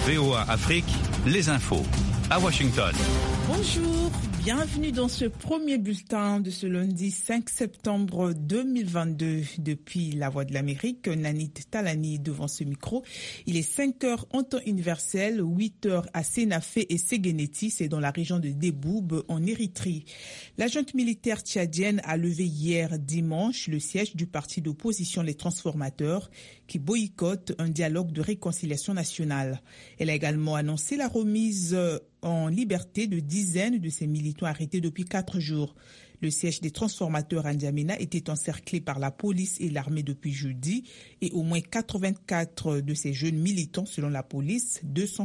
VOA Afrique, les infos. À Washington. Bonjour, bienvenue dans ce premier bulletin de ce lundi 5 septembre 2022. Depuis la Voix de l'Amérique, Nanit Talani devant ce micro. Il est 5 heures en temps universel, 8 heures à Sénafé et Séguénéti, c'est dans la région de Déboub, en Érythrée. La junte militaire tchadienne a levé hier dimanche le siège du parti d'opposition Les Transformateurs qui boycotte un dialogue de réconciliation nationale. Elle a également annoncé la remise en liberté de dizaines de ses militants arrêtés depuis 4 jours. Le siège des transformateurs à N'Djamena était encerclé par la police et l'armée depuis jeudi et au moins 84 de ces jeunes militants selon la police,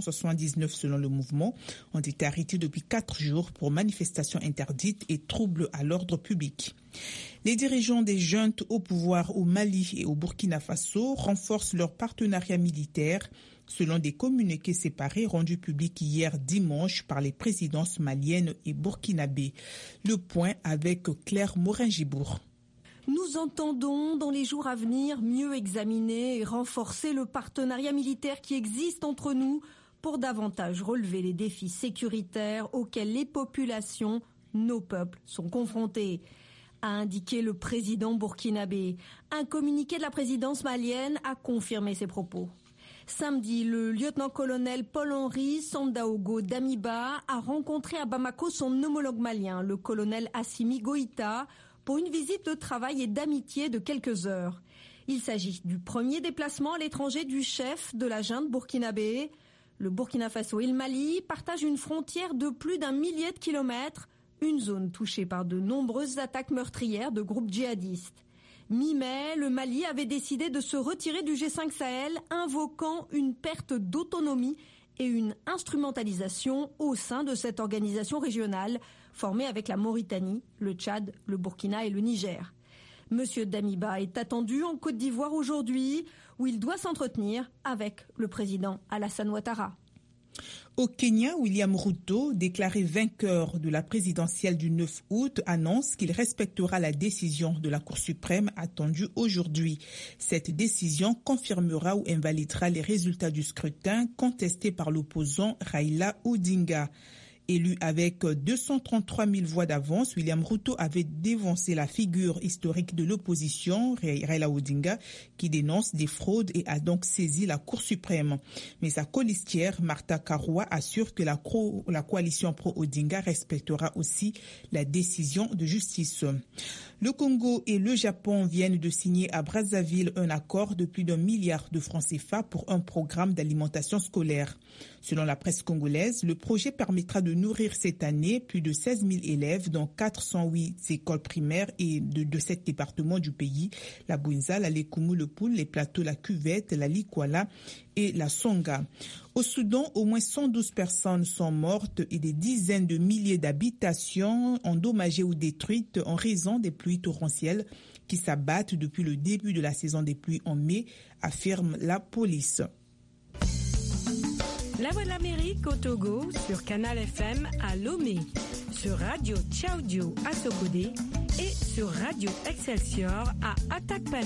279 selon le mouvement, ont été arrêtés depuis 4 jours pour manifestations interdites et troubles à l'ordre public. Les dirigeants des juntes au pouvoir au Mali et au Burkina Faso renforcent leur partenariat militaire selon des communiqués séparés rendus publics hier dimanche par les présidences maliennes et burkinabées. Le point avec Claire Morin-Gibour. Nous entendons dans les jours à venir mieux examiner et renforcer le partenariat militaire qui existe entre nous pour davantage relever les défis sécuritaires auxquels les populations, nos peuples, sont confrontés, a indiqué le président burkinabé. Un communiqué de la présidence malienne a confirmé ces propos. Samedi, le lieutenant-colonel Paul-Henri Sandaogo Damiba a rencontré à Bamako son homologue malien, le colonel Assimi Goïta, pour une visite de travail et d'amitié de quelques heures. Il s'agit du premier déplacement à l'étranger du chef de la junte burkinabé. Le Burkina Faso et le Mali partagent une frontière de plus d'1 millier de kilomètres, une zone touchée par de nombreuses attaques meurtrières de groupes djihadistes. Mi-mai, le Mali avait décidé de se retirer du G5 Sahel, invoquant une perte d'autonomie et une instrumentalisation au sein de cette organisation régionale formée avec la Mauritanie, le Tchad, le Burkina et le Niger. Monsieur Damiba est attendu en Côte d'Ivoire aujourd'hui, où il doit s'entretenir avec le président Alassane Ouattara. Au Kenya, William Ruto, déclaré vainqueur de la présidentielle du 9 août, annonce qu'il respectera la décision de la Cour suprême attendue aujourd'hui. Cette décision confirmera ou invalidera les résultats du scrutin contesté par l'opposant Raila Odinga. Élu avec 233 000 voix d'avance, William Ruto avait dévancé la figure historique de l'opposition, Raila Odinga, qui dénonce des fraudes et a donc saisi la Cour suprême. Mais sa colistière, Martha Karua, assure que la coalition pro-Odinga respectera aussi la décision de justice. Le Congo et le Japon viennent de signer à Brazzaville un accord de plus d'1 milliard de francs CFA pour un programme d'alimentation scolaire. Selon la presse congolaise, le projet permettra de nourrir cette année plus de 16 000 élèves dans 408 écoles primaires et de 7 départements du pays, la Bouinza, la Lekumu, le Poul, les Plateaux, la Cuvette, la Likwala et la Songa. Au Soudan, au moins 112 personnes sont mortes et des dizaines de milliers d'habitations endommagées ou détruites en raison des pluies torrentielles qui s'abattent depuis le début de la saison des pluies en mai, affirme la police. La Voix de l'Amérique au Togo sur Canal FM à Lomé, sur Radio Tchaoudio à Sokodé et sur Radio Excelsior à Atakpani.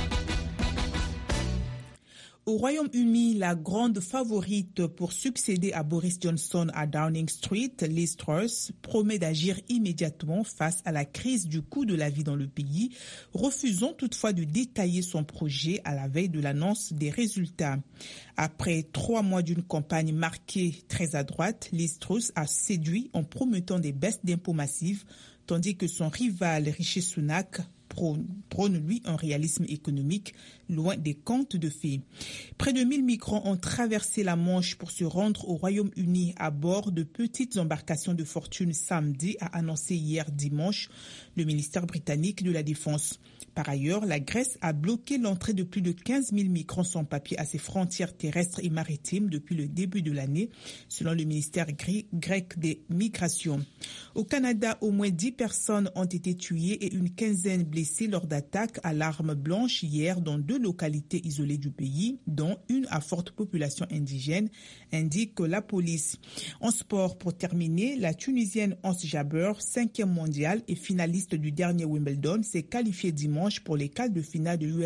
Au Royaume-Uni, la grande favorite pour succéder à Boris Johnson à Downing Street, Liz Truss, promet d'agir immédiatement face à la crise du coût de la vie dans le pays, refusant toutefois de détailler son projet à la veille de l'annonce des résultats. Après 3 mois d'une campagne marquée très à droite, Liz Truss a séduit en promettant des baisses d'impôts massives, tandis que son rival Rishi Sunak prône, lui, un réalisme économique loin des contes de fées. Près de 1000 migrants ont traversé la Manche pour se rendre au Royaume-Uni à bord de petites embarcations de fortune samedi, a annoncé hier dimanche le ministère britannique de la Défense. Par ailleurs, la Grèce a bloqué l'entrée de plus de 15 000 migrants sans papier à ses frontières terrestres et maritimes depuis le début de l'année, selon le ministère grec des Migrations. Au Canada, au moins 10 personnes ont été tuées et une quinzaine blessées lors d'attaques à l'arme blanche hier dans 2 localités isolées du pays, dont une à forte population indigène, indique la police. En sport, pour terminer, la Tunisienne Ons Jabeur, 5e mondiale et finaliste du dernier Wimbledon, s'est qualifiée dimanche pour les quarts de finale de l'US